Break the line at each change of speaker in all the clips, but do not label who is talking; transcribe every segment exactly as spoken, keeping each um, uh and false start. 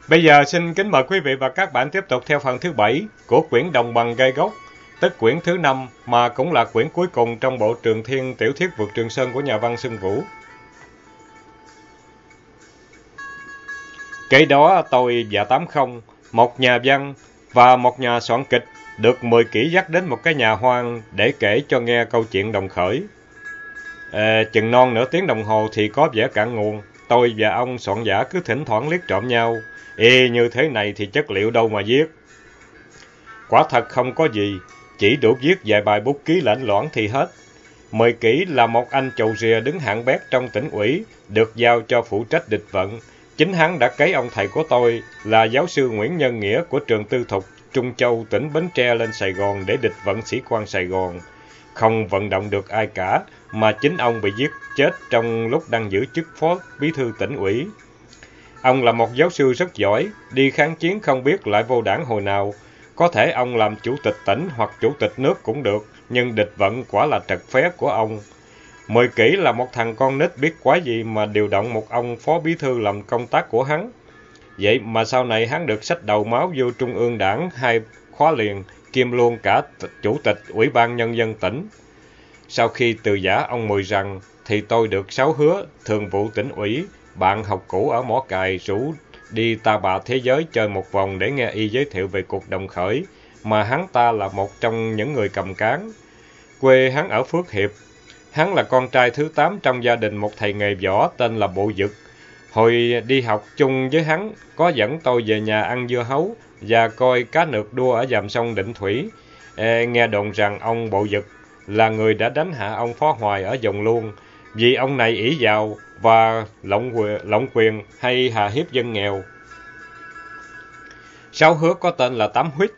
Bây giờ xin kính mời quý vị và các bạn tiếp tục theo phần thứ bảy của quyển Đồng Bằng Gai Góc, tức quyển thứ năm mà cũng là quyển cuối cùng trong bộ Trường Thiên tiểu thuyết vượt Trường Sơn của nhà văn Xuân Vũ. Kế đó tôi và Tám Không, một nhà văn và một nhà soạn kịch, được mười kỷ dắt đến một cái nhà hoang để kể cho nghe câu chuyện đồng khởi. À, chừng non nửa tiếng đồng hồ thì có vẻ cạn nguồn. Tôi và ông soạn giả cứ thỉnh thoảng liếc trộm nhau. Ê, như thế này thì chất liệu đâu mà viết. Quả thật không có gì, chỉ đủ viết vài bài bút ký lệnh loãng thì hết. Mười kỷ là một anh chầu rìa đứng hạng bét trong tỉnh ủy, được giao cho phụ trách địch vận. Chính hắn đã cấy ông thầy của tôi là giáo sư Nguyễn Nhân Nghĩa của trường tư thục Trung Châu, tỉnh Bến Tre lên Sài Gòn để địch vận sĩ quan Sài Gòn. Không vận động được ai cả, mà chính ông bị giết chết trong lúc đang giữ chức phó bí thư tỉnh ủy. Ông là một giáo sư rất giỏi, đi kháng chiến không biết lại vô đảng hồi nào. Có thể ông làm chủ tịch tỉnh hoặc chủ tịch nước cũng được, nhưng địch vận quả là trật phé của ông. Mười kỷ là một thằng con nít biết quái gì mà điều động một ông phó bí thư làm công tác của hắn. Vậy mà sau này hắn được xách đầu máu vô Trung ương Đảng hai khóa liền, kiêm luôn cả chủ tịch Ủy ban Nhân dân tỉnh. Sau khi từ giã ông Mười rằng, thì tôi được Sáu Hứa, thường vụ tỉnh ủy, bạn học cũ ở Mỏ Cày rủ đi ta bà thế giới chơi một vòng để nghe y giới thiệu về cuộc đồng khởi, mà hắn ta là một trong những người cầm cán. Quê hắn ở Phước Hiệp. Hắn là con trai thứ tám trong gia đình một thầy nghề võ tên là Bộ Dực. Hồi đi học chung với hắn, có dẫn tôi về nhà ăn dưa hấu và coi cá nược đua ở dàm sông Định Thủy. Ê, nghe đồn rằng ông Bộ Dực là người đã đánh hạ ông Phó Hoài ở Dòng Luông, vì ông này ỷ vào và lộng quyền, lộng quyền hay hà hiếp dân nghèo. Sáu Hứa có tên là Tám Huýt,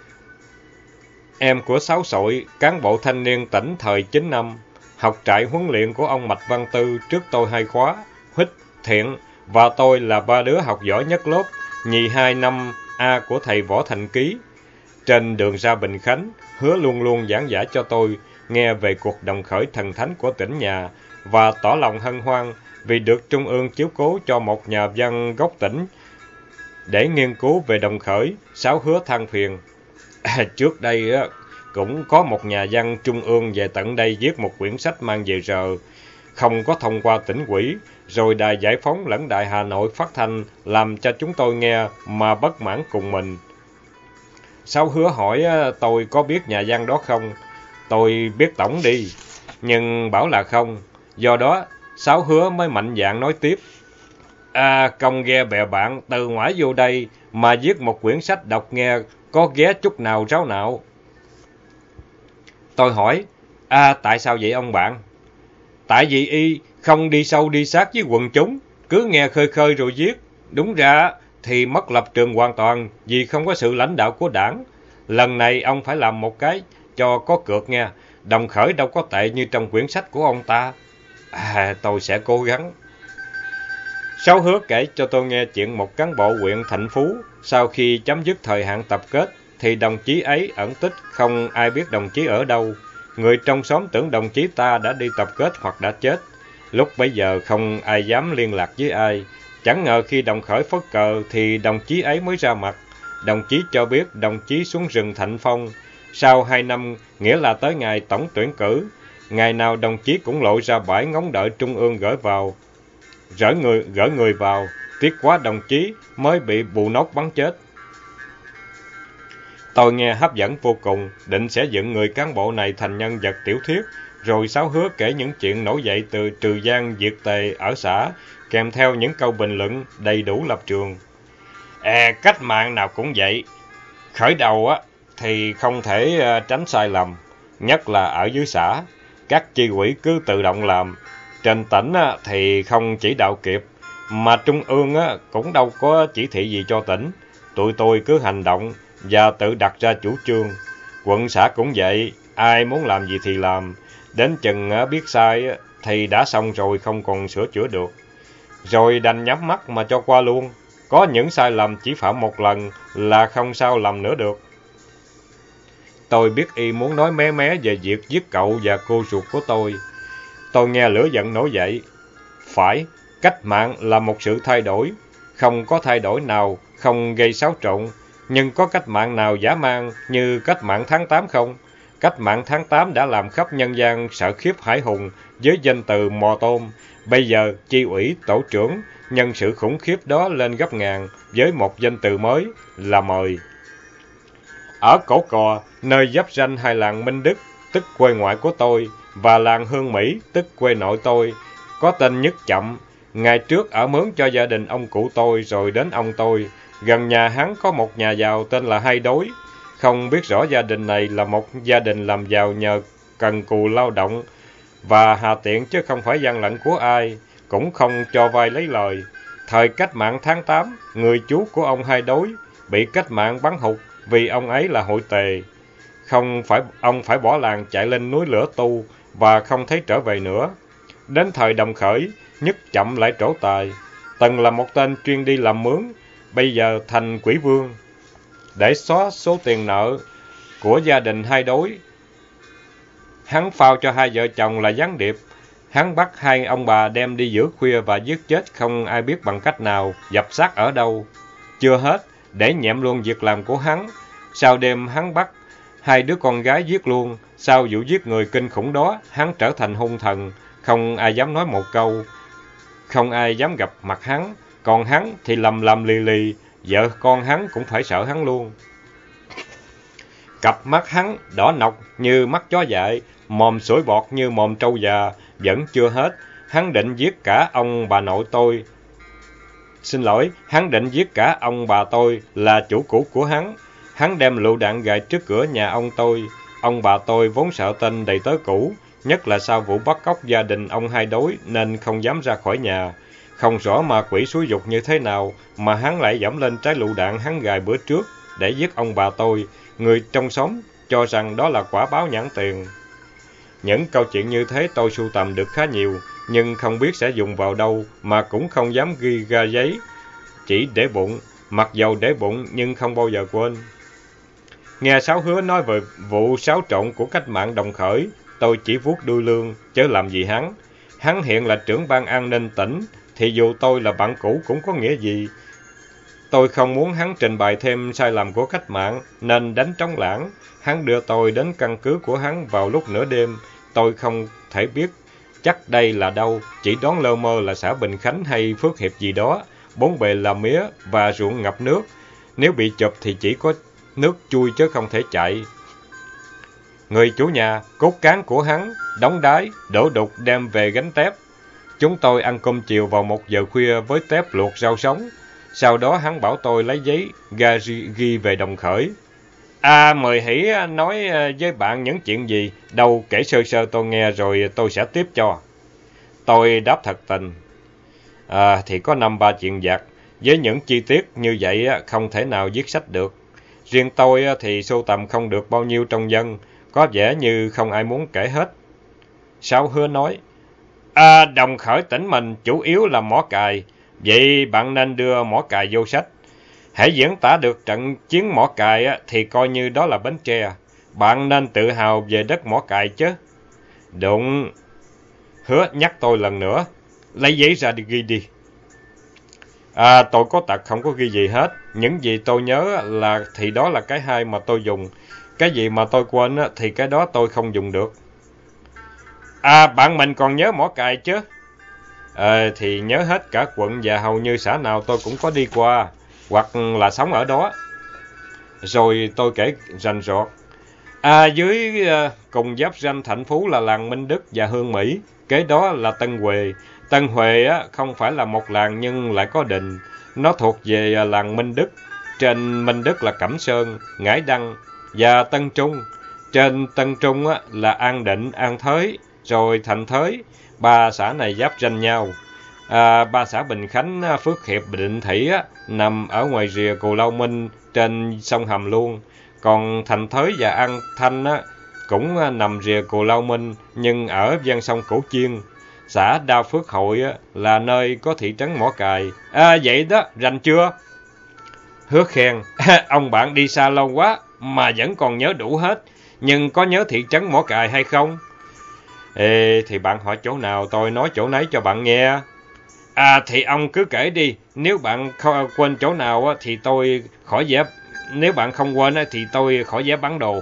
em của Sáu Sội, cán bộ thanh niên tỉnh thời chín năm, học trại huấn luyện của ông Mạch Văn Tư trước tôi hai khóa. Huýt, Thiện và tôi là ba đứa học giỏi nhất lớp, nhì hai năm A của thầy Võ Thành Ký. Trên đường ra Bình Khánh, Hứa luôn luôn giảng giải cho tôi nghe về cuộc đồng khởi thần thánh của tỉnh nhà và tỏ lòng hân hoan vì được Trung ương chiếu cố cho một nhà văn gốc tỉnh để nghiên cứu về đồng khởi. Sáu Hứa than phiền. À, trước đây á, cũng có một nhà văn Trung ương về tận đây viết một quyển sách mang về rờ, không có thông qua tỉnh ủy, rồi Đài Giải Phóng lẫn Đài Hà Nội phát thanh làm cho chúng tôi nghe mà bất mãn cùng mình. Sáu Hứa hỏi tôi có biết nhà văn đó không? Tôi biết tổng đi, nhưng bảo là không. Do đó, Sáu Hứa mới mạnh dạn nói tiếp. À, công ghe bè bạn từ ngoại vô đây mà viết một quyển sách đọc nghe, có ghé chút nào ráo nạo. Tôi hỏi, à tại sao vậy ông bạn? Tại vì y không đi sâu đi sát với quần chúng, cứ nghe khơi khơi rồi viết. Đúng ra thì mất lập trường hoàn toàn vì không có sự lãnh đạo của đảng. Lần này ông phải làm một cái cho có cược nghe, đồng khởi đâu có tệ như trong quyển sách của ông ta. À, tôi sẽ cố gắng. Sáu Hứa kể cho tôi nghe chuyện một cán bộ huyện Thạnh Phú, sau khi chấm dứt thời hạn tập kết, thì đồng chí ấy ẩn tích, không ai biết đồng chí ở đâu. Người trong xóm tưởng đồng chí ta đã đi tập kết hoặc đã chết. Lúc bấy giờ không ai dám liên lạc với ai. Chẳng ngờ khi đồng khởi phất cờ thì đồng chí ấy mới ra mặt. Đồng chí cho biết đồng chí xuống rừng Thạnh Phong. Sau hai năm, nghĩa là tới ngày tổng tuyển cử, ngày nào đồng chí cũng lội ra bãi ngóng đợi Trung ương gửi vào. Gửi người, gửi người vào, tiếc quá đồng chí mới bị bù nóc bắn chết. Tôi nghe hấp dẫn vô cùng, định sẽ dựng người cán bộ này thành nhân vật tiểu thuyết, rồi Sáu Hứa kể những chuyện nổi dậy từ Trừ Giang diệt Tề ở xã, kèm theo những câu bình luận đầy đủ lập trường. À, cách mạng nào cũng vậy. Khởi đầu á thì không thể uh, tránh sai lầm, nhất là ở dưới xã. Các chi ủy cứ tự động làm. Trên tỉnh á, thì không chỉ đạo kịp, mà Trung ương á, cũng đâu có chỉ thị gì cho tỉnh. Tụi tôi cứ hành động và tự đặt ra chủ trương. Quận xã cũng vậy, ai muốn làm gì thì làm. Đến chừng á, biết sai á, thì đã xong rồi, không còn sửa chữa được. Rồi đành nhắm mắt mà cho qua luôn. Có những sai lầm chỉ phạm một lần là không sao làm nữa được. Tôi biết y muốn nói mé mé về việc giết cậu và cô ruột của tôi. Tôi nghe lửa giận nổi dậy. Phải, cách mạng là một sự thay đổi. không có thay đổi nào, không gây xáo trộn. Nhưng có cách mạng nào dã man như cách mạng tháng tám không? Cách mạng tháng tám đã làm khắp nhân gian sợ khiếp hãi hùng với danh từ mò tôm. Bây giờ, chi ủy, tổ trưởng, nhân sự khủng khiếp đó lên gấp ngàn với một danh từ mới là mời. Ở Cổ Cò, nơi giáp ranh hai làng Minh Đức, tức quê ngoại của tôi, và làng Hương Mỹ, tức quê nội tôi, có tên Nhất Chậm. Ngày trước ở mướn cho gia đình ông cụ tôi rồi đến ông tôi. Gần nhà hắn có một nhà giàu tên là Hai Đối. Không biết rõ gia đình này là một gia đình làm giàu nhờ cần cù lao động và hà tiện chứ không phải gian lận của ai, cũng không cho vay lấy lời. Thời cách mạng tháng tám, người chú của ông Hai Đối bị cách mạng bắn hụt vì ông ấy là hội tề. Không phải ông phải bỏ làng chạy lên núi lửa tu và không thấy trở về nữa. Đến thời Đồng Khởi, Nhất Chậm lại trổ tài. Từng là một tên chuyên đi làm mướn, bây giờ thành quỷ vương. Để xóa số tiền nợ của gia đình Hai Đối, hắn phao cho hai vợ chồng là gián điệp. Hắn bắt hai ông bà đem đi giữa khuya và giết chết không ai biết bằng cách nào, dập xác ở đâu. Chưa hết, để nhẹm luôn việc làm của hắn. Sau đêm hắn bắt hai đứa con gái giết luôn. Sau vụ giết người kinh khủng đó, hắn trở thành hung thần. Không ai dám nói một câu. Không ai dám gặp mặt hắn. Còn hắn thì lầm lầm lì lì. Vợ con hắn cũng phải sợ hắn luôn. Cặp mắt hắn đỏ nọc như mắt chó dại, mồm sủi bọt như mồm trâu già. Vẫn chưa hết, hắn định giết cả ông bà nội tôi. Xin lỗi, hắn định giết cả ông bà tôi là chủ cũ của hắn. Hắn đem lựu đạn gài trước cửa nhà ông tôi. Ông bà tôi vốn sợ tên đầy tớ cũ, nhất là sau vụ bắt cóc gia đình ông Hai Đối nên không dám ra khỏi nhà. Không rõ ma quỷ xúi dục như thế nào mà hắn lại dẫm lên trái lựu đạn hắn gài bữa trước để giết ông bà tôi. Người trong xóm cho rằng đó là quả báo nhãn tiền. Những câu chuyện như thế tôi sưu tầm được khá nhiều, nhưng không biết sẽ dùng vào đâu mà cũng không dám ghi ra giấy. Chỉ để bụng, mặc dầu để bụng nhưng không bao giờ quên. Nghe Sáu Hứa nói về vụ xáo trộn của cách mạng Đồng Khởi, tôi chỉ vuốt đuôi lương, chớ làm gì hắn. Hắn hiện là trưởng ban an ninh tỉnh, thì dù tôi là bạn cũ cũng có nghĩa gì. Tôi không muốn hắn trình bày thêm sai lầm của cách mạng, nên đánh trống lãng. Hắn đưa tôi đến căn cứ của hắn vào lúc nửa đêm. Tôi không thể biết chắc đây là đâu, chỉ đoán lơ mơ là xã Bình Khánh hay Phước Hiệp gì đó. Bốn bề là mía và ruộng ngập nước. Nếu bị chụp thì chỉ có nước chui chứ không thể chạy. Người chủ nhà, cốt cán của hắn, đóng đái, đổ đục đem về gánh tép. Chúng tôi ăn cơm chiều vào một giờ khuya với tép luộc rau sống. Sau đó hắn bảo tôi lấy giấy ga ghi về Đồng Khởi. À, mời hãy nói với bạn những chuyện gì, đâu kể sơ sơ tôi nghe rồi tôi sẽ tiếp cho. Tôi đáp thật tình. À, thì có năm ba chuyện vặt, với những chi tiết như vậy không thể nào viết sách được. Riêng tôi thì sưu tầm không được bao nhiêu trong dân, có vẻ như không ai muốn kể hết. Sáu Hứa nói, à, Đồng Khởi tỉnh mình chủ yếu là mỏ cài, vậy bạn nên đưa mỏ cài vô sách. Hãy diễn tả được trận chiến mỏ cài thì coi như đó là Bến Tre. Bạn nên tự hào về đất mỏ cài chứ. Đúng. Hứa nhắc tôi lần nữa. Lấy giấy ra đi ghi đi. À, tôi có tật không có ghi gì hết. Những gì tôi nhớ là thì đó là cái hay mà tôi dùng. Cái gì mà tôi quên thì cái đó tôi không dùng được. À, bạn mình còn nhớ mỏ cài chứ? À, thì nhớ hết cả quận và hầu như xã nào tôi cũng có đi qua, hoặc là sống ở đó. Rồi tôi kể rành rọt. À, dưới uh, cùng giáp ranh thành phố là làng Minh Đức và Hương Mỹ, kế đó là Tân Huệ. Tân Huệ á, không phải là một làng nhưng lại có đình. Nó thuộc về uh, làng Minh Đức. Trên Minh Đức là Cẩm Sơn, Ngãi Đăng và Tân Trung. Trên Tân Trung á, là An Định, An Thới, rồi Thành Thới. Ba xã này giáp ranh nhau. À, ba xã Bình Khánh, Phước Hiệp, Định Thủy á, nằm ở ngoài rìa Cù Lao Minh trên sông Hầm luôn. Còn Thành Thới và An Thanh á, cũng nằm rìa Cù Lao Minh nhưng ở ven sông Cổ Chiên. Xã Đa Phước Hội á, là nơi có thị trấn mỏ cài. À, vậy đó, rành chưa? Hứa khen, ông bạn đi xa lâu quá mà vẫn còn nhớ đủ hết. Nhưng có nhớ thị trấn mỏ cài hay không? Ê, thì bạn hỏi chỗ nào tôi nói chỗ nấy cho bạn nghe. À thì ông cứ kể đi, nếu bạn không quên chỗ nào á, thì tôi khỏi vé, nếu bạn không quên á, thì tôi khỏi vé bản đồ.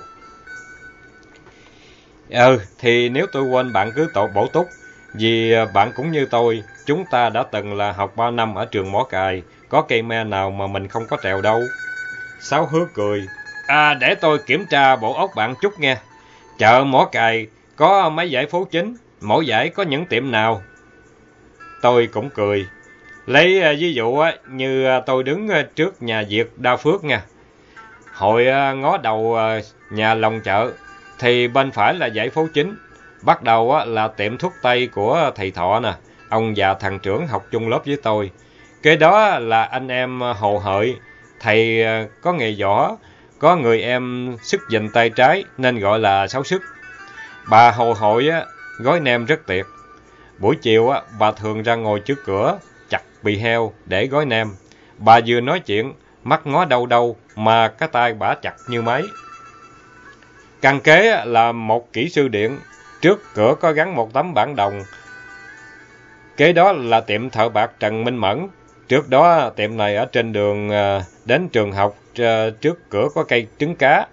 Ừ, thì nếu tôi quên bạn cứ tội bổ túc, vì bạn cũng như tôi, chúng ta đã từng là học ba năm ở trường Mỏ Cày, có cây me nào mà mình không có trèo đâu. Sáu Hứa cười, à để tôi kiểm tra bộ óc bạn chút nghe. Chợ Mỏ Cày có mấy dãy phố chính, mỗi dãy có những tiệm nào? Tôi cũng cười. Lấy uh, ví dụ uh, như uh, tôi đứng uh, trước nhà Việt Đa Phước nha. Hội uh, ngó đầu uh, nhà lòng chợ, thì bên phải là dãy phố chính. Bắt đầu uh, là tiệm thuốc tây của thầy Thọ nè, ông và thằng trưởng học chung lớp với tôi. Kế đó là anh em uh, Hồ Hợi, thầy uh, có nghề võ, có người em sức giành tay trái nên gọi là Sáu Sức. Bà Hồ Hội uh, gói nem rất tuyệt. Buổi chiều á, bà thường ra ngồi trước cửa, chặt bì heo để gói nem. Bà vừa nói chuyện, mắt ngó đâu đâu mà cái tay bả chặt như máy. Căn kế là một kỹ sư điện, trước cửa có gắn một tấm bảng đồng. Kế đó là tiệm thợ bạc Trần Minh Mẫn. Trước đó tiệm này ở trên đường đến trường học, trước cửa có cây trứng cá.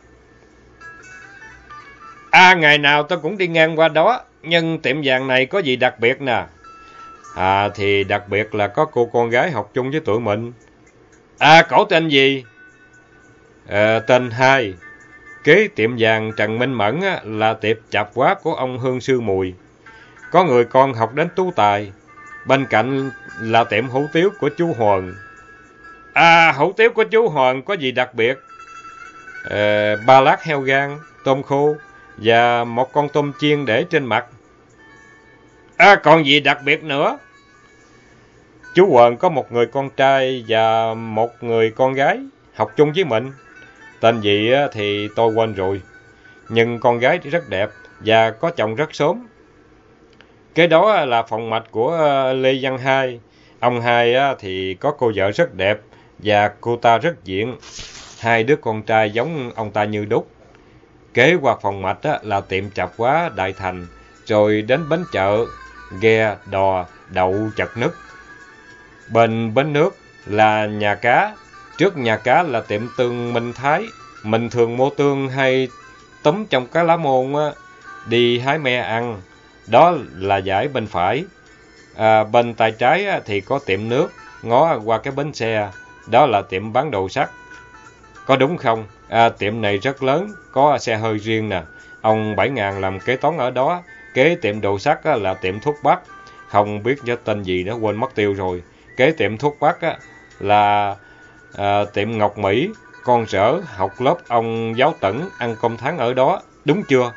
À, ngày nào tôi cũng đi ngang qua đó, nhưng tiệm vàng này có gì đặc biệt nè? À, thì đặc biệt là có cô con gái học chung với tụi mình. À, cổ tên gì? À, tên Hai. Kế tiệm vàng Trần Minh Mẫn á, là tiệm chạp hóa của ông Hương Sư Mùi. Có người con học đến tú tài. Bên cạnh là tiệm hủ tiếu của chú Hoàng. À, hủ tiếu của chú Hoàng có gì đặc biệt? À, ba lát heo gan, tôm khô và một con tôm chiên để trên mặt. À, còn gì đặc biệt nữa? Chú Hoàng có một người con trai và một người con gái học chung với mình. Tên gì thì tôi quên rồi, nhưng con gái rất đẹp và có chồng rất sớm. Cái đó là phòng mạch của Lê Văn Hai. Ông Hai thì có cô vợ rất đẹp và cô ta rất diện. Hai đứa con trai giống ông ta như đúc. Kế qua phòng mạch là tiệm chạp hóa Đại Thành, rồi đến bến chợ, ghe, đò, đậu chật nứt. Bên bến nước là nhà cá, trước nhà cá là tiệm tương Minh Thái. Mình thường mua tương hay túm trong cái lá môn á, đi hái me ăn. Đó là dãy bên phải. À, bên tay trái á, thì có tiệm nước, ngó qua cái bến xe, đó là tiệm bán đồ sắt. Có đúng không? À, tiệm này rất lớn, có xe hơi riêng nè. Ông Bảy Ngàn làm kế toán ở đó. Kế tiệm đồ sắt á, là tiệm thuốc bắc. Không biết nhớ tên gì nữa, quên mất tiêu rồi. Kế tiệm thuốc bắc á, là à, tiệm Ngọc Mỹ. Con Sở học lớp ông giáo tẩn ăn cơm tháng ở đó. Đúng chưa?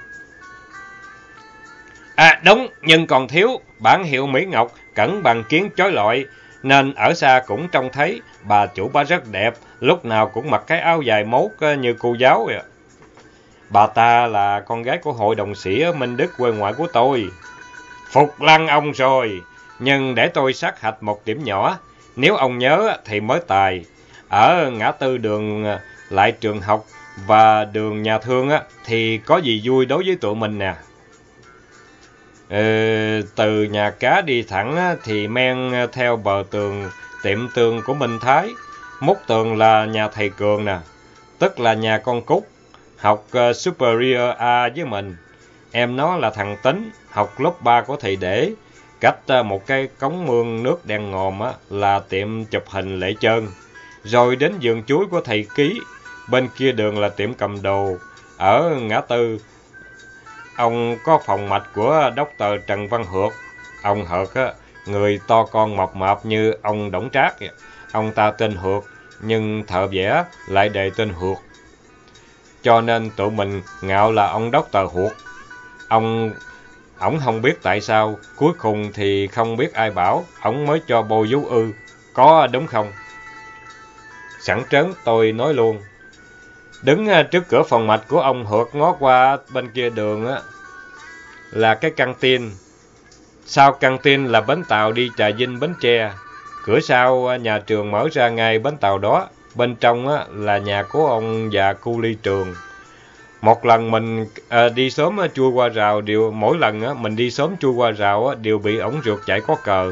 À đúng, nhưng còn thiếu bản hiệu Mỹ Ngọc, cẩn bằng kiến chói lọi, nên ở xa cũng trông thấy. Bà chủ bà rất đẹp, lúc nào cũng mặc cái áo dài mốt như cô giáo vậy. Bà ta là con gái của hội đồng sĩ ở Minh Đức, quê ngoại của tôi. Phục lăng ông rồi, nhưng để tôi sát hạch một điểm nhỏ. Nếu ông nhớ thì mới tài, ở ngã tư đường lại trường học và đường nhà thương á, thì có gì vui đối với tụi mình nè. Ừ, từ nhà cá đi thẳng á, thì men theo bờ tường tiệm tường của Minh Thái. Mút tường là nhà thầy Cường nè, tức là nhà con Cúc, học uh, Superior A với mình. Em nó là thằng Tính, học lớp ba của thầy Để. Cách uh, một cái cống mương nước đen ngòm á, là tiệm chụp hình Lệ Trơn. Rồi đến vườn chuối của thầy Ký, bên kia đường là tiệm cầm đồ. Ở ngã tư, ông có phòng mạch của Doctor Trần Văn Hược. Ông Hược á, người to con mập mạp như ông Đổng Trác. Ông ta tên Hược, nhưng thợ vẽ lại đề tên Hược. Cho nên tụi mình ngạo là ông Doctor Hược. Ông ổng không biết tại sao, cuối cùng thì không biết ai bảo, ổng mới cho bôi dấu ư. Có đúng không? Sẵn trớn tôi nói luôn. Đứng trước cửa phòng mạch của ông Hược, ngó qua bên kia đường á, là cái căng tin. Sau căng tin là bến tàu đi Trà Vinh, Bến Tre. Cửa sau nhà trường mở ra ngay bến tàu đó. Bên trong á, là nhà của ông và cu ly Trường. Một lần mình à, đi sớm chui qua rào, đều mỗi lần á, mình đi sớm chui qua rào á, đều bị ổng rượt chạy có cờ.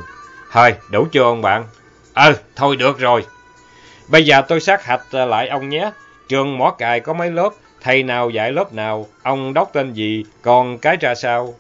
Thôi, đủ chưa ông bạn? Ờ, thôi được rồi. Bây giờ tôi sát hạch lại ông nhé. Trường Mỏ Cày có mấy lớp, thầy nào dạy lớp nào, ông đốc tên gì, còn cái ra sao?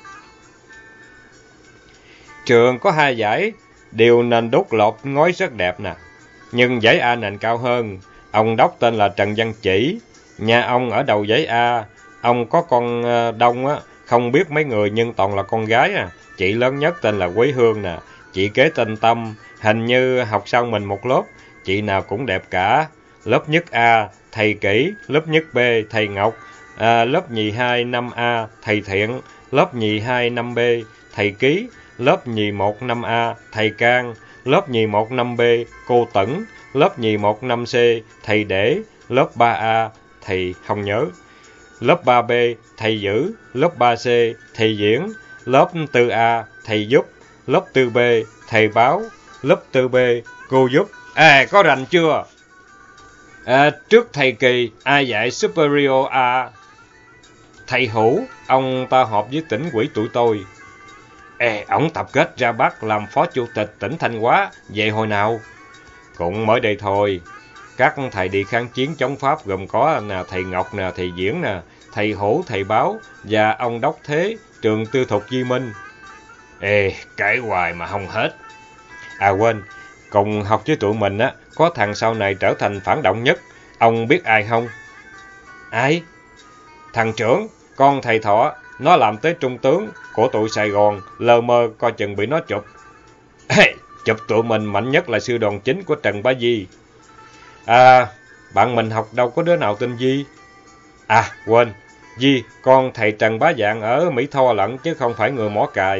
Trường có hai dãy, đều nền đúc lợp ngói rất đẹp nè. Nhưng dãy A nền cao hơn. Ông đốc tên là Trần Văn Chỉ, nhà ông ở đầu dãy A. Ông có con đông á, không biết mấy người nhưng toàn là con gái à. Chị lớn nhất tên là Quế Hương nè, chị kế tên Tâm, hình như học sau mình một lớp, chị nào cũng đẹp cả. Lớp nhất A, thầy Kỷ, lớp nhất B, thầy Ngọc, à, lớp nhì hai năm A, thầy Thiện, lớp nhì hai năm B, thầy Ký, lớp nhì một năm A, thầy Cang, lớp nhì một năm B, cô Tẩn, lớp nhì một năm C, thầy Để, lớp ba A, thầy không nhớ, lớp ba B, thầy Dữ, lớp ba C, thầy Diễn, lớp tư A, thầy Giúp, lớp tư B, thầy Báo, lớp tư B, cô Giúp. À, có rành chưa? À, trước thầy Kỳ, ai dạy Superior A? Thầy Hữu, ông ta họp với tỉnh ủy tụi tôi. Ê, ổng tập kết ra Bắc làm phó chủ tịch tỉnh Thanh Hóa, về hồi nào? Cũng mới đây thôi. Các thầy đi kháng chiến chống Pháp gồm có nè, thầy Ngọc nè, thầy Diễn nè, thầy Hữu, thầy Báo và ông Đốc Thế, trường tư thục Di Minh. Ê, cái hoài mà không hết. À quên, cùng học với tụi mình á, có thằng sau này trở thành phản động nhất. Ông biết ai không? Ai? Thằng trưởng, con thầy Thọ, nó làm tới trung tướng của tụi Sài Gòn, lờ mơ coi chừng bị nó chụp. Ê, chụp tụi mình mạnh nhất là sư đoàn chính của Trần Bá Di. À, bạn mình học đâu có đứa nào tên Di. À, quên, Di, con thầy Trần Bá Dạng ở Mỹ Tho lận chứ không phải người Mỏ Cày.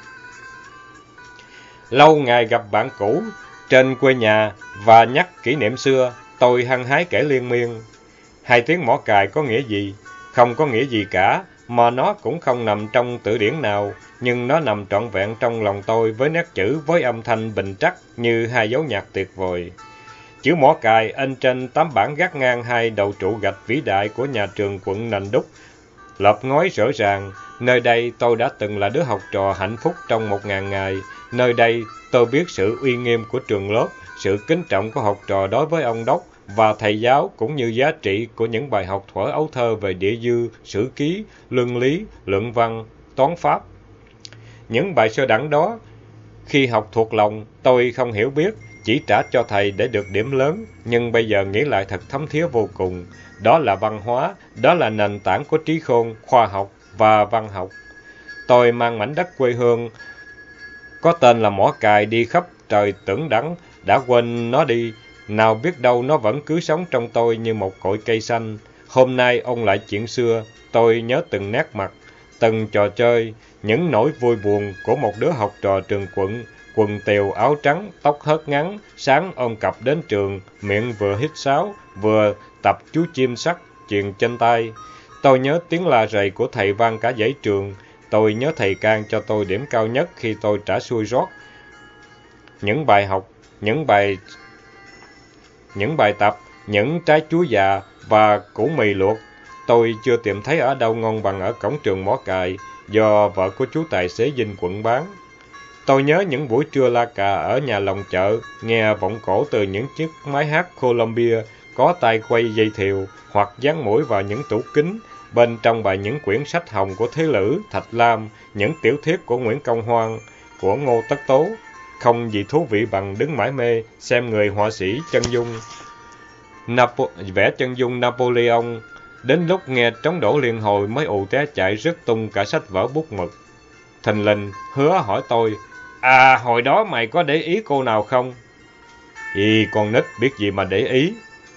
Lâu ngày gặp bạn cũ trên quê nhà và nhắc kỷ niệm xưa, tôi hăng hái kể liên miên. Hai tiếng Mỏ Cày có nghĩa gì? Không có nghĩa gì cả, mà nó cũng không nằm trong từ điển nào, nhưng nó nằm trọn vẹn trong lòng tôi với nét chữ, với âm thanh bình trắc như hai dấu nhạc tuyệt vời. Chữ Mỏ Cày in trên tấm bảng gác ngang hai đầu trụ gạch vĩ đại của nhà trường quận Nành Đúc, lợp ngói rõ ràng. Nơi đây tôi đã từng là đứa học trò hạnh phúc trong một ngàn ngày. Nơi đây tôi biết sự uy nghiêm của trường lớp, sự kính trọng của học trò đối với ông Đốc và thầy giáo, cũng như giá trị của những bài học thuở ấu thơ về địa dư, sử ký, luân lý, luận văn, toán pháp. Những bài sơ đẳng đó, khi học thuộc lòng, tôi không hiểu biết, chỉ trả cho thầy để được điểm lớn, nhưng bây giờ nghĩ lại thật thấm thía vô cùng. Đó là văn hóa, đó là nền tảng của trí khôn, khoa học và văn học. Tôi mang mảnh đất quê hương có tên là Mỏ Cày đi khắp trời tưởng đắng, đã quên nó đi, nào biết đâu nó vẫn cứ sống trong tôi như một cội cây xanh. Hôm nay ôn lại chuyện xưa, tôi nhớ từng nét mặt, từng trò chơi, những nỗi vui buồn của một đứa học trò trường quận, quần tiều áo trắng, tóc hớt ngắn, sáng ôm cặp đến trường, miệng vừa hít sáo, vừa tập chú chim sắt chuyền trên tay. Tôi nhớ tiếng la rầy của thầy vang cả dãy trường. Tôi nhớ thầy Cang cho tôi điểm cao nhất khi tôi trả xuôi rót những bài học, những bài những bài tập, những trái chuối già và củ mì luộc. Tôi chưa tìm thấy ở đâu ngon bằng ở cổng trường Mỏ Cày, do vợ của chú tài xế Vinh Quận bán. Tôi nhớ những buổi trưa la cà ở nhà lòng chợ, nghe vọng cổ từ những chiếc máy hát Columbia có tay quay dây thiều, hoặc dán mũi vào những tủ kính, bên trong bày những quyển sách hồng của Thế Lữ, Thạch Lam, những tiểu thuyết của Nguyễn Công Hoan, của Ngô Tất Tố. Không gì thú vị bằng đứng mải mê xem người họa sĩ chân dung Napo- vẽ chân dung Napoleon. Đến lúc nghe trống đổ liên hồi mới ù té chạy rớt tung cả sách vở bút mực. Thình lình Hứa hỏi tôi: À, hồi đó mày có để ý cô nào không? Ý, con nít biết gì mà để ý.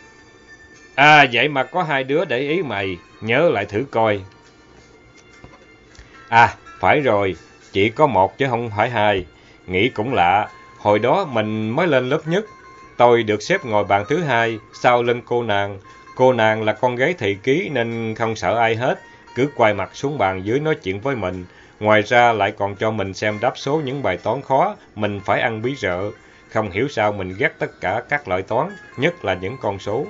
À, vậy mà có hai đứa để ý mày, nhớ lại thử coi. À, phải rồi, chỉ có một chứ không phải hai. Nghĩ cũng lạ, hồi đó mình mới lên lớp nhất. Tôi được xếp ngồi bàn thứ hai, sau lưng cô nàng. Cô nàng là con gái thầy Ký nên không sợ ai hết, cứ quay mặt xuống bàn dưới nói chuyện với mình. Ngoài ra lại còn cho mình xem đáp số những bài toán khó, mình phải ăn bí rợ. Không hiểu sao mình ghét tất cả các loại toán, nhất là những con số.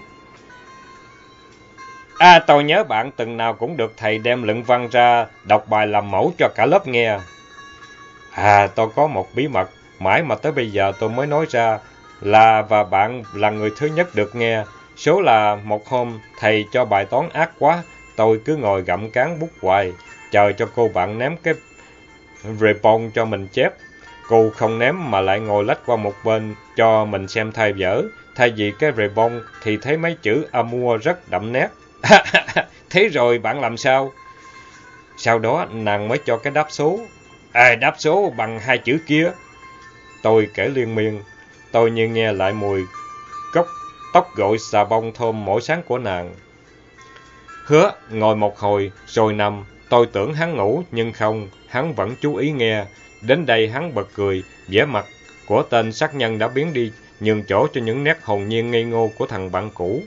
À, tôi nhớ bạn từng nào cũng được thầy đem luận văn ra, đọc bài làm mẫu cho cả lớp nghe. À, tôi có một bí mật, Mãi mà tới bây giờ tôi mới nói ra là và bạn là người thứ nhất được nghe. Số là một hôm thầy cho bài toán ác quá, tôi cứ ngồi gặm cán bút hoài, chờ cho cô bạn ném cái report cho mình chép. Cô không ném mà lại ngồi lách qua một bên cho mình xem thay vở. Thay vì cái report thì thấy mấy chữ Amua rất đậm nét. Thế rồi bạn làm sao? Sau đó nàng mới cho cái đáp số. À, đáp số bằng hai chữ kia. Tôi kể liên miên. Tôi như nghe lại mùi cốc tóc gội xà bông thơm mỗi sáng của nàng. Hứa ngồi một hồi rồi nằm. Tôi tưởng hắn ngủ nhưng không, hắn vẫn chú ý nghe. Đến đây hắn bật cười, vẻ mặt của tên sát nhân đã biến đi, nhường chỗ cho những nét hồn nhiên ngây ngô của thằng bạn cũ.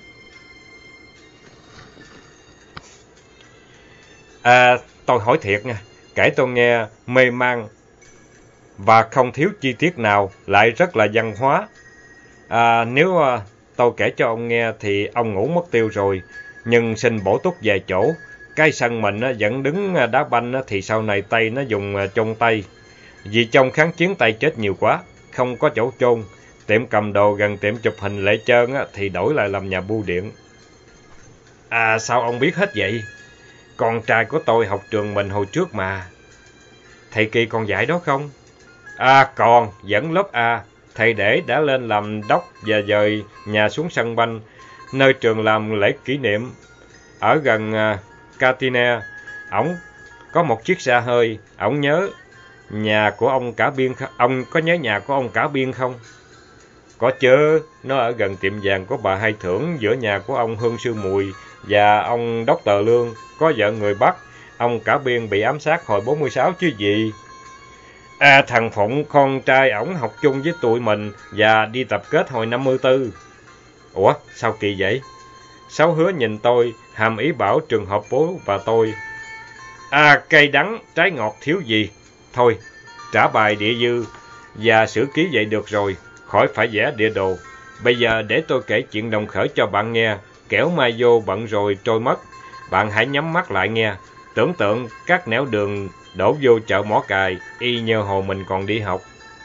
À, tôi hỏi thiệt nha, kể tôi nghe mê man và không thiếu chi tiết nào, lại rất là văn hóa. À, nếu à, tôi kể cho ông nghe thì ông ngủ mất tiêu rồi, nhưng xin bổ túc vài chỗ. Cái sân mình á, vẫn đứng đá banh á, thì sau này Tây nó dùng chôn Tây. Vì trong kháng chiến Tây chết nhiều quá, không có chỗ chôn. Tiệm cầm đồ gần tiệm chụp hình Lệ Trơn á, thì đổi lại làm nhà bưu điện. À, sao ông biết hết vậy? Con trai của tôi học trường mình hồi trước mà. Thầy Kỳ còn dạy đó không? À còn, dẫn lớp A. Thầy Để đã lên làm đốc và dời nhà xuống sân banh, nơi trường làm lễ kỷ niệm. Ở gần uh, Catine, ổng có một chiếc xe hơi. Ổng nhớ nhà của ông Cả Biên. Ông có nhớ nhà của ông Cả Biên không? Có chứ, nó ở gần tiệm vàng của bà Hai Thưởng, giữa nhà của ông Hương Sư Mùi và ông Đốc Tờ Lương, có vợ người Bắc. Ông Cả Biên bị ám sát hồi bốn mươi sáu chứ gì. À, thằng Phụng, con trai ổng học chung với tụi mình và đi tập kết hồi năm mươi tư. Ủa, sao kỳ vậy? Sáu Hứa nhìn tôi, hàm ý bảo trường hợp bố và tôi. À, cây đắng, trái ngọt thiếu gì? Thôi, trả bài địa dư và sử ký vậy được rồi, khỏi phải vẽ địa đồ. Bây giờ để tôi kể chuyện Đồng Khởi cho bạn nghe, kẻo mai vô bận rồi trôi mất. Bạn hãy nhắm mắt lại nghe, tưởng tượng các nẻo đường đổ vô chợ Mỏ Cài, y như hồi mình còn đi học.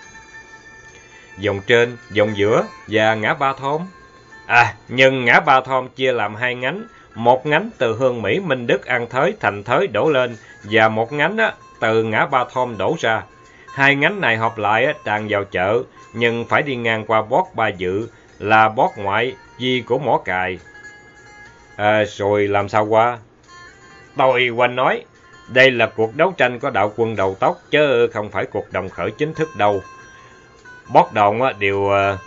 Dòng trên, dòng giữa và ngã Ba Thôn. À, nhưng ngã Ba Thôn chia làm hai nhánh, một nhánh từ Hương Mỹ, Minh Đức, An Thới, Thành Thới đổ lên, và một nhánh á, từ ngã Ba Thôn đổ ra. Hai nhánh này hợp lại á, tràn vào chợ, nhưng phải đi ngang qua bót Ba Dự, là bót ngoại di của Mỏ Cài. À, rồi làm sao qua? Tôi quên nói, đây là cuộc đấu tranh có đạo quân đầu tóc, chứ không phải cuộc Đồng Khởi chính thức đâu. Bót đồn á, đều uh,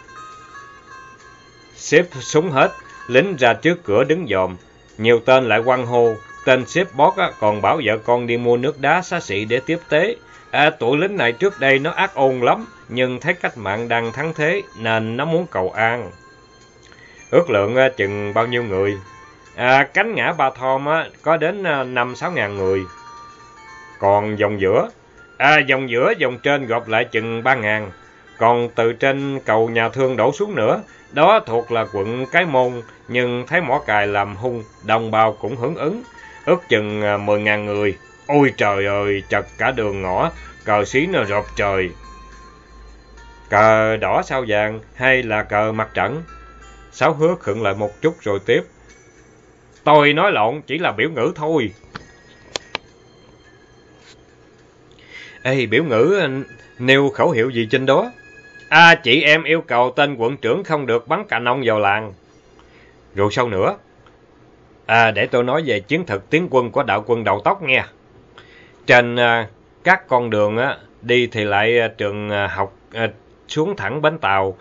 xếp súng hết, lính ra trước cửa đứng dòm. Nhiều tên lại quăng hô, tên xếp bót á, còn bảo vợ con đi mua nước đá xá xị để tiếp tế. À, tụi lính này trước đây nó ác ôn lắm, nhưng thấy cách mạng đang thắng thế nên nó muốn cầu an. Ước lượng uh, chừng bao nhiêu người? À, cánh ngã Ba Thom á, có đến năm sáu ngàn người. Còn dòng giữa? À, dòng giữa, dòng trên gộp lại chừng ba ngàn. Còn từ trên cầu Nhà Thương đổ xuống nữa, đó thuộc là quận Cái Môn, nhưng thấy Mỏ Cài làm hung, đồng bào cũng hưởng ứng, ước chừng mười ngàn người. Ôi trời ơi, chật cả đường ngõ, cờ xí nó rộp trời. Cờ đỏ sao vàng hay là cờ mặt trận? Sáu Hứa khựng lại một chút rồi tiếp. Tôi nói lộn, chỉ là biểu ngữ thôi. Ê, biểu ngữ nêu khẩu hiệu gì trên đó? À, chị em yêu cầu tên quận trưởng không được bắn cà nông vào làng. Rồi sao nữa? À, để tôi nói về chiến thực tiến quân của đạo quân đầu tóc nghe. Trên uh, các con đường uh, đi thì lại uh, trường uh, học uh, xuống thẳng bến tàu.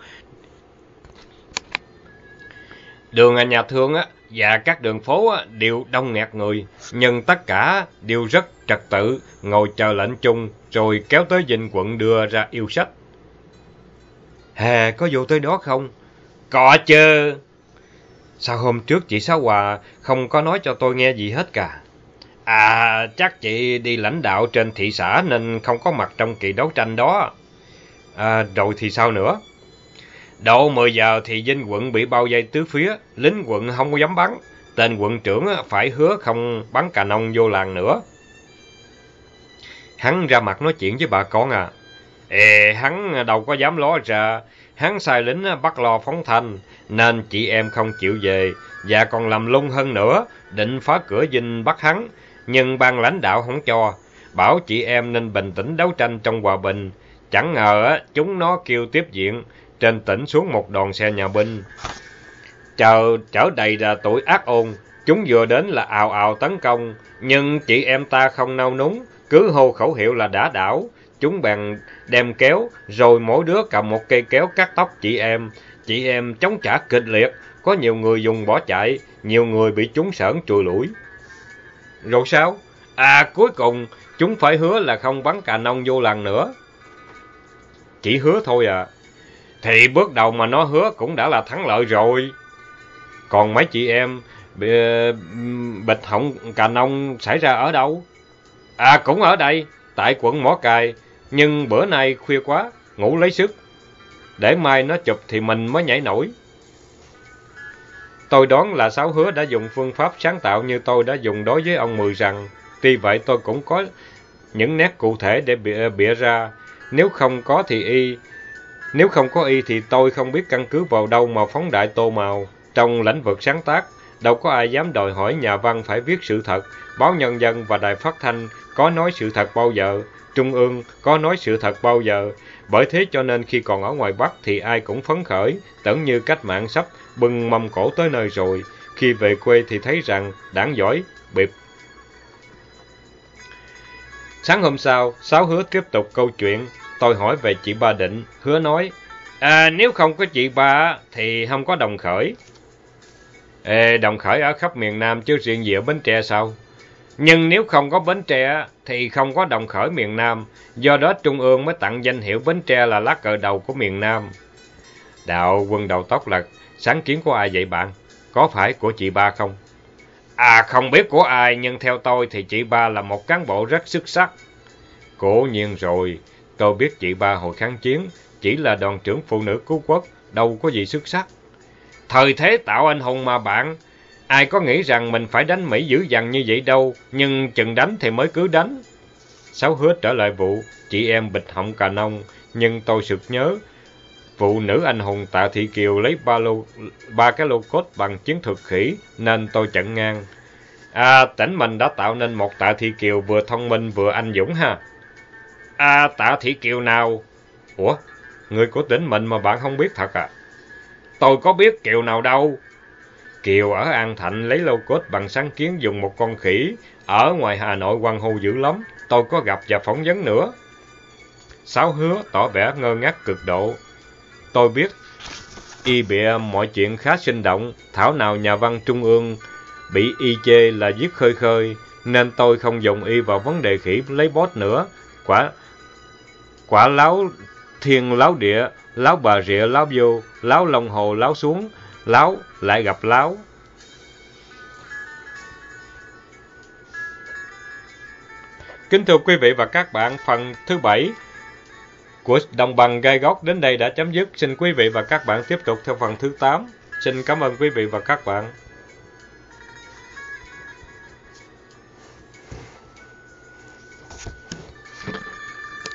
Đường uh, Nhà Thương uh, và các đường phố uh, đều đông nghẹt người, nhưng tất cả đều rất trật tự, ngồi chờ lệnh chung rồi kéo tới dinh quận đưa ra yêu sách. Hè, có vụ tới đó không? Có chứ. Sao hôm trước chị Sáu Hòa không có nói cho tôi nghe gì hết cả? À, chắc chị đi lãnh đạo trên thị xã nên không có mặt trong kỳ đấu tranh đó. À, rồi thì sao nữa? Độ mười giờ thì dinh quận bị bao vây tứ phía, lính quận không có dám bắn. Tên quận trưởng phải hứa không bắn cà nông vô làng nữa. Hắn ra mặt nói chuyện với bà con à. Ê, hắn đâu có dám ló ra, hắn sai lính bắt lo phóng thanh, nên chị em không chịu về, và còn làm lung hơn nữa, định phá cửa dinh bắt hắn, nhưng ban lãnh đạo không cho, bảo chị em nên bình tĩnh đấu tranh trong hòa bình. Chẳng ngờ chúng nó kêu tiếp viện, trên tỉnh xuống một đoàn xe nhà binh, chờ chở đầy là tụi ác ôn, chúng vừa đến là ào ào tấn công, nhưng chị em ta không nao núng, cứ hô khẩu hiệu là đã đảo. Chúng bèn đem kéo, rồi mỗi đứa cầm một cây kéo cắt tóc chị em. Chị em chống trả kịch liệt, có nhiều người dùng bỏ chạy, nhiều người bị chúng sởn trùi lủi. Rồi sao? À, cuối cùng, chúng phải hứa là không bắn cà nông vô làng nữa. Chỉ hứa thôi à? Thì bước đầu mà nó hứa cũng đã là thắng lợi rồi. Còn mấy chị em, bịch họng cà nông xảy ra ở đâu? À, cũng ở đây, tại quận Mỏ Cày, nhưng bữa nay khuya quá, ngủ lấy sức. Để mai nó chụp thì mình mới nhảy nổi. Tôi đoán là Sáu Hứa đã dùng phương pháp sáng tạo như tôi đã dùng đối với ông Mười rằng. Tuy vậy tôi cũng có những nét cụ thể để bịa, bịa ra. Nếu không có thì y, nếu không có y thì tôi không biết căn cứ vào đâu mà phóng đại tô màu. Trong lĩnh vực sáng tác, đâu có ai dám đòi hỏi nhà văn phải viết sự thật. Báo Nhân dân và Đài Phát thanh có nói sự thật bao giờ, Trung ương có nói sự thật bao giờ. Bởi thế cho nên khi còn ở ngoài Bắc thì ai cũng phấn khởi, tưởng như cách mạng sắp bưng mâm cổ tới nơi rồi. Khi về quê thì thấy rằng đảng giỏi, bịp. Sáng hôm sau, Sáu Hứa tiếp tục câu chuyện. Tôi hỏi về chị Ba Định, Hứa nói, à, nếu không có chị Ba thì không có Đồng Khởi. Ê, Đồng Khởi ở khắp miền Nam chứ riêng gì ở Bến Tre sao? Nhưng nếu không có Bến Tre thì không có Đồng Khởi miền Nam, do đó Trung ương mới tặng danh hiệu Bến Tre là lá cờ đầu của miền Nam. Đạo Quân đầu tóc là sáng kiến của ai vậy bạn? Có phải của chị Ba không? À, không biết của ai, nhưng theo tôi thì chị Ba là một cán bộ rất xuất sắc. Cố nhiên rồi, tôi biết chị Ba hồi kháng chiến, chỉ là đoàn trưởng phụ nữ cứu quốc, đâu có gì xuất sắc. Thời thế tạo anh hùng mà bạn, ai có nghĩ rằng mình phải đánh Mỹ dữ dằn như vậy đâu, nhưng chừng đánh thì mới cứ đánh. Sáu Hứa trở lại vụ chị em bịch họng cà nông, nhưng tôi sực nhớ vụ nữ anh hùng Tạ Thị Kiều lấy ba lô ba cái lô cốt bằng chiến thuật khỉ, nên tôi chặn ngang. À, tỉnh mình đã tạo nên một Tạ Thị Kiều vừa thông minh vừa anh dũng ha. À, Tạ Thị Kiều nào? Ủa, người của tỉnh mình mà bạn không biết thật à? Tôi có biết Kiều nào đâu. Kiều ở An Thạnh lấy lô cốt bằng sáng kiến dùng một con khỉ, ở ngoài Hà Nội hoan hô dữ lắm, tôi có gặp và phỏng vấn nữa. Sáu Hứa tỏ vẻ ngơ ngác cực độ. Tôi biết y bịa mọi chuyện khá sinh động, thảo nào nhà văn Trung ương bị y chê là viết khơi khơi, nên tôi không dùng y vào vấn đề khỉ lấy bốt nữa. Quả quả láo thiên láo địa, láo bà rịa láo vô, láo Long Hồ láo xuống, láo lại gặp láo. Kính thưa quý vị và các bạn, phần thứ bảy của Đồng Bằng Gai Góc đến đây đã chấm dứt. Xin quý vị và các bạn tiếp tục theo phần thứ tám. Xin cảm ơn quý vị và các bạn.